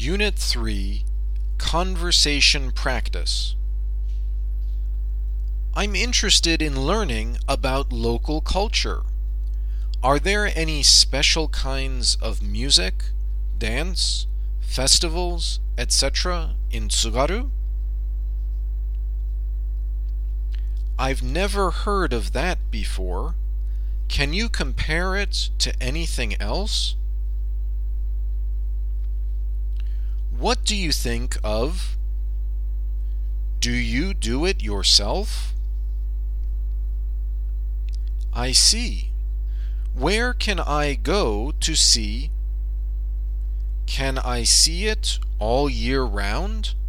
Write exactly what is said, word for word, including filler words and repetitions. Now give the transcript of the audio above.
Unit three, Conversation Practice. I'm interested in learning about local culture. Are there any special kinds of music, dance, festivals, et cetera in Tsugaru? I've never heard of that before. Can you compare it to anything else? What do you think of? Do you do it yourself? I see. Where can I go to see? Can I see it all year round?